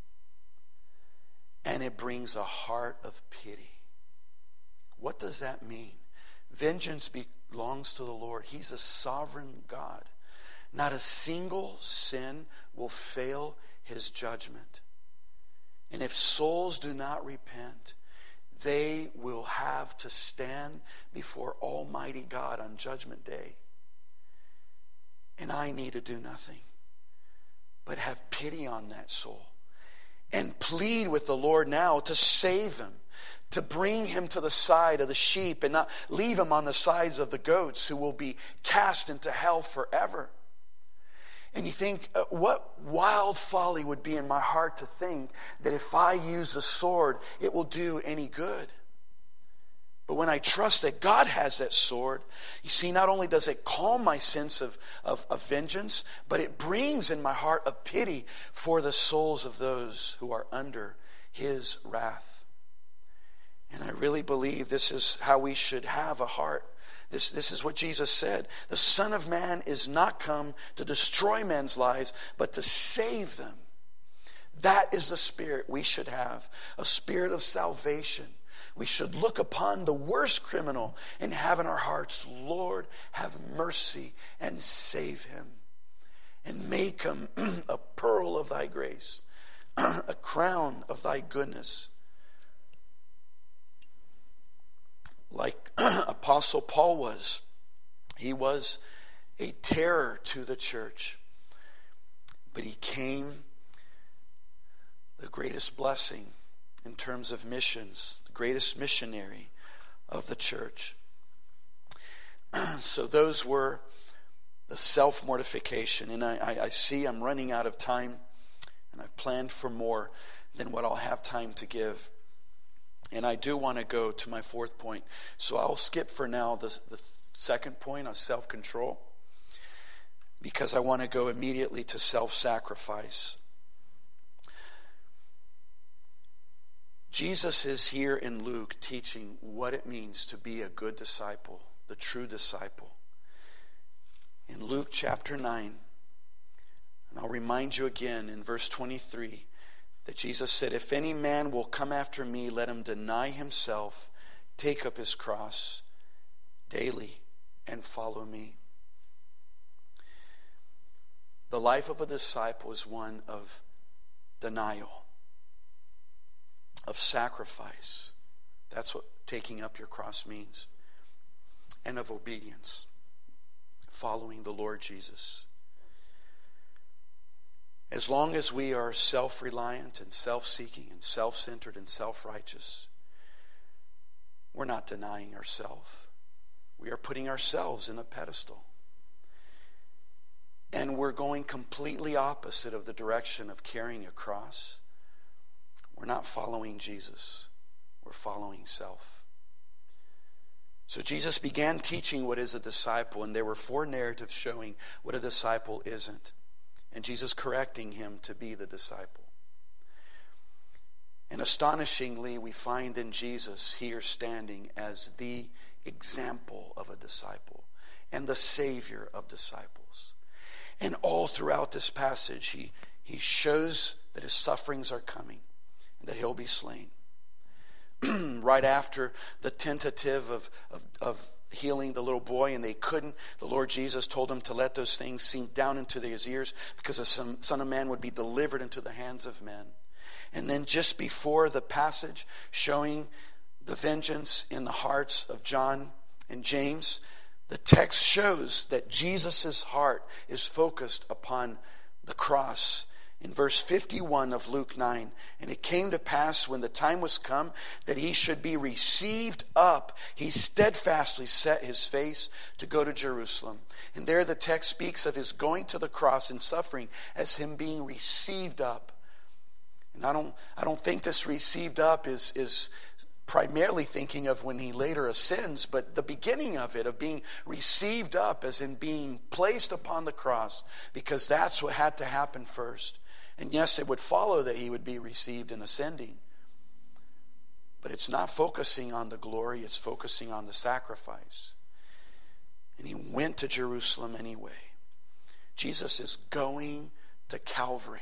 A: and it brings a heart of pity. What does that mean? Vengeance belongs to the Lord. He's a sovereign God. Not a single sin will fail his judgment. And if souls do not repent, they will have to stand before Almighty God on Judgment Day. And I need to do nothing but have pity on that soul and plead with the Lord now to save him, to bring him to the side of the sheep and not leave him on the sides of the goats who will be cast into hell forever. And you think, what wild folly would be in my heart to think that if I use the sword, it will do any good. But when I trust that God has that sword, you see, not only does it calm my sense of vengeance, but it brings in my heart a pity for the souls of those who are under his wrath. And I really believe this is how we should have a heart. This is what Jesus said. The Son of Man is not come to destroy men's lives, but to save them. That is the spirit we should have, a spirit of salvation. We should look upon the worst criminal and have in our hearts, Lord, have mercy and save him. And make him a pearl of thy grace, a crown of thy goodness. Like Apostle Paul was. He was a terror to the church. But he came the greatest blessing in terms of missions, the greatest missionary of the church. So those were the self-mortification. And I see I'm running out of time, and I've planned for more than what I'll have time to give. And I do want to go to my fourth point. So I'll skip for now the second point on self-control, because I want to go immediately to self-sacrifice. Jesus is here in Luke teaching what it means to be a good disciple, the true disciple. In Luke chapter 9, and I'll remind you again in verse 23, that Jesus said, if any man will come after me, let him deny himself, take up his cross daily, and follow me. The life of a disciple is one of denial, of sacrifice. That's what taking up your cross means. And of obedience, following the Lord Jesus. As long as we are self-reliant and self-seeking and self-centered and self-righteous, we're not denying ourselves. We are putting ourselves in a pedestal. And we're going completely opposite of the direction of carrying a cross. We're not following Jesus. We're following self. So Jesus began teaching what is a disciple, and there were 4 narratives showing what a disciple isn't. And Jesus correcting him to be the disciple. And astonishingly, we find in Jesus here standing as the example of a disciple and the Savior of disciples. And all throughout this passage, he shows that his sufferings are coming and that he'll be slain. Right after the tentative of healing the little boy, and they couldn't, the Lord Jesus told him to let those things sink down into his ears, because the Son of Man would be delivered into the hands of men. And then just before the passage showing the vengeance in the hearts of John and James, the text shows that Jesus' heart is focused upon the cross. In verse 51 of Luke 9, and it came to pass when the time was come that he should be received up, he steadfastly set his face to go to Jerusalem. And there the text speaks of his going to the cross and suffering as him being received up. And I don't think this received up is primarily thinking of when he later ascends, but the beginning of it, of being received up as in being placed upon the cross, because that's what had to happen first. And yes, it would follow that he would be received and ascending. But it's not focusing on the glory, it's focusing on the sacrifice. And he went to Jerusalem anyway. Jesus is going to Calvary.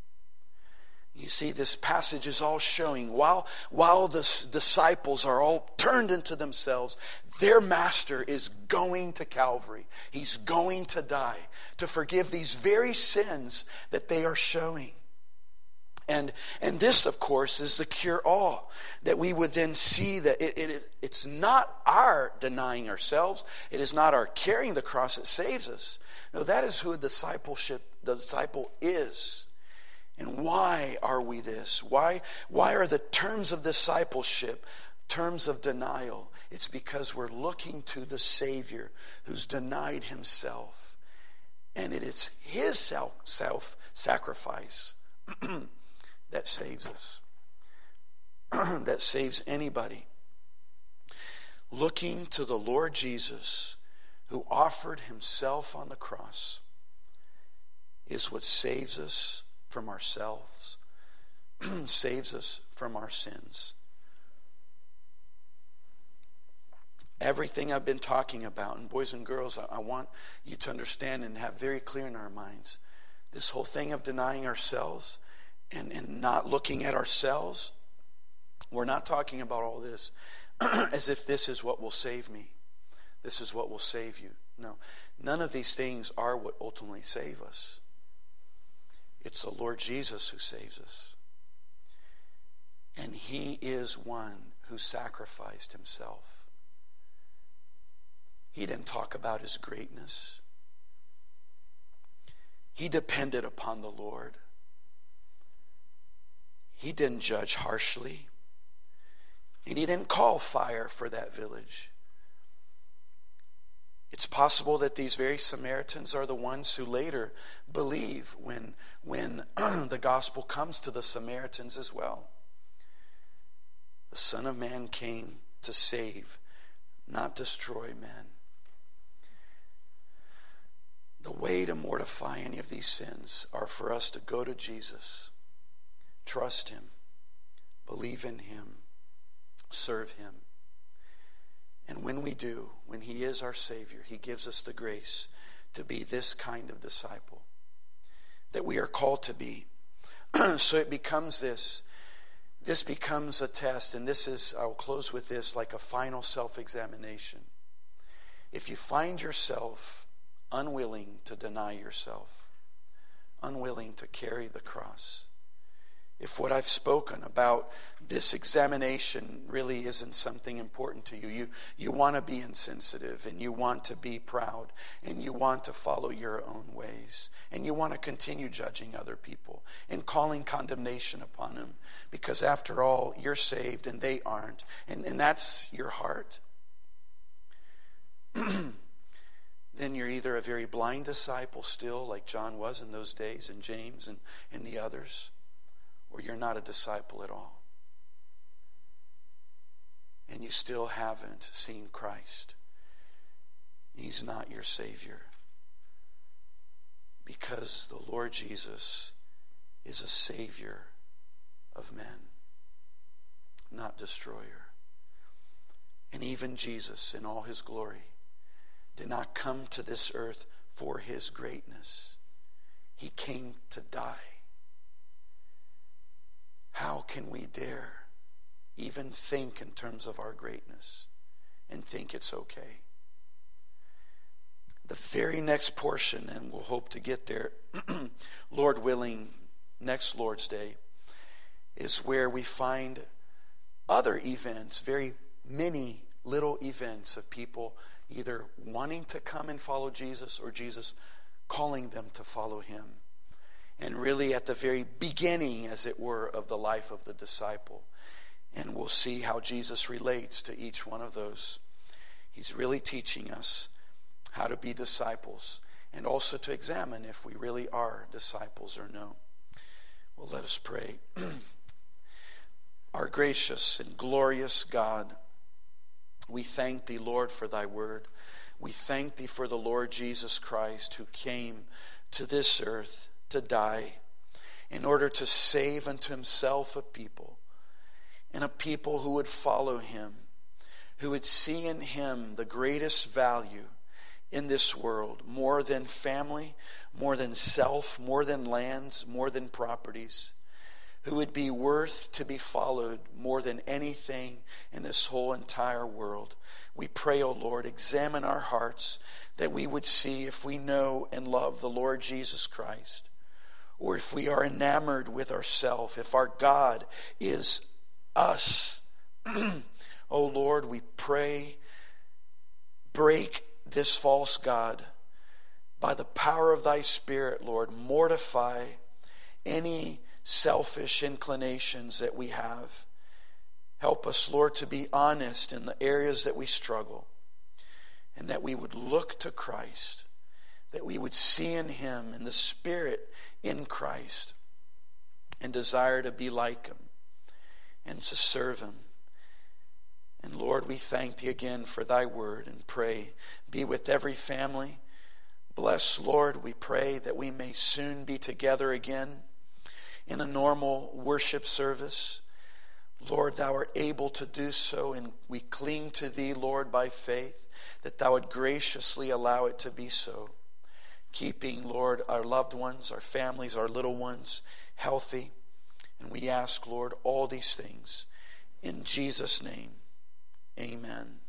A: You see, this passage is all showing, while the disciples are all turned into themselves, their master is going to Calvary. He's going to die to forgive these very sins that they are showing. And this, of course, is the cure-all, that we would then see that it's not our denying ourselves, it is not our carrying the cross that saves us. No, that is who the disciple is. And why are we this? Why are the terms of discipleship terms of denial? It's because we're looking to the Savior who's denied himself. And it is his self-sacrifice that saves us. That saves anybody. looking to the Lord Jesus, who offered himself on the cross, is what saves us from ourselves, saves us from our sins. Everything I've been talking about, and boys and girls, I want you to understand and have very clear in our minds, this whole thing of denying ourselves and not looking at ourselves, we're not talking about all this as if this is what will save me. This is what will save you. No, none of these things are what ultimately save us. It's the Lord Jesus who saves us. And he is one who sacrificed himself. He didn't talk about his greatness. He depended upon the Lord. He didn't judge harshly. And he didn't call fire for that village. It's possible that these very Samaritans are the ones who later believe when the gospel comes to the Samaritans as well. The Son of Man came to save, not destroy men. The way to mortify any of these sins are for us to go to Jesus, trust him, believe in him, serve him. And when we do, when he is our Savior, he gives us the grace to be this kind of disciple that we are called to be. So it becomes this. This becomes a test, and this is, I'll close with this, like a final self-examination. If you find yourself unwilling to deny yourself, unwilling to carry the cross, if what I've spoken about this examination really isn't something important to you, you want to be insensitive, and you want to be proud, and you want to follow your own ways, and you want to continue judging other people and calling condemnation upon them, because after all, you're saved and they aren't, and that's your heart, then you're either a very blind disciple still, like John was in those days, and James and the others, or you're not a disciple at all. And you still haven't seen Christ. He's not your Savior. Because the Lord Jesus is a Savior of men, not destroyer. And even Jesus, in all his glory, did not come to this earth for his greatness. He came to die. How can we dare even think in terms of our greatness and think it's okay? The very next portion, and we'll hope to get there, Lord willing, next Lord's Day, is where we find other events, very many little events of people either wanting to come and follow Jesus or Jesus calling them to follow him. And really at the very beginning, as it were, of the life of the disciple. And we'll see how Jesus relates to each one of those. He's really teaching us how to be disciples and also to examine if we really are disciples or no. Well, let us pray. Our gracious and glorious God, we thank thee, Lord, for thy word. We thank thee for the Lord Jesus Christ, who came to this earth to die in order to save unto himself a people, and a people who would follow him, who would see in him the greatest value in this world, more than family, more than self, more than lands, more than properties, who would be worth to be followed more than anything in this whole entire world. We pray, O Lord, examine our hearts, that we would see if we know and love the Lord Jesus Christ, or if we are enamored with ourselves, if our God is us. O Lord, we pray, break this false god by the power of thy Spirit, Lord. Mortify any selfish inclinations that we have. Help us, Lord, to be honest in the areas that we struggle, and that we would look to Christ, that we would see in him and the Spirit in Christ and desire to be like him and to serve him And Lord, we thank thee again for thy word and pray, be with every family. Bless, Lord, we pray that we may soon be together again in a normal worship service. Lord, thou art able to do so, and we cling to thee, Lord, by faith, that thou would graciously allow it to be so. Keeping, Lord, our loved ones, our families, our little ones healthy. And we ask, Lord, all these things in Jesus' name. Amen.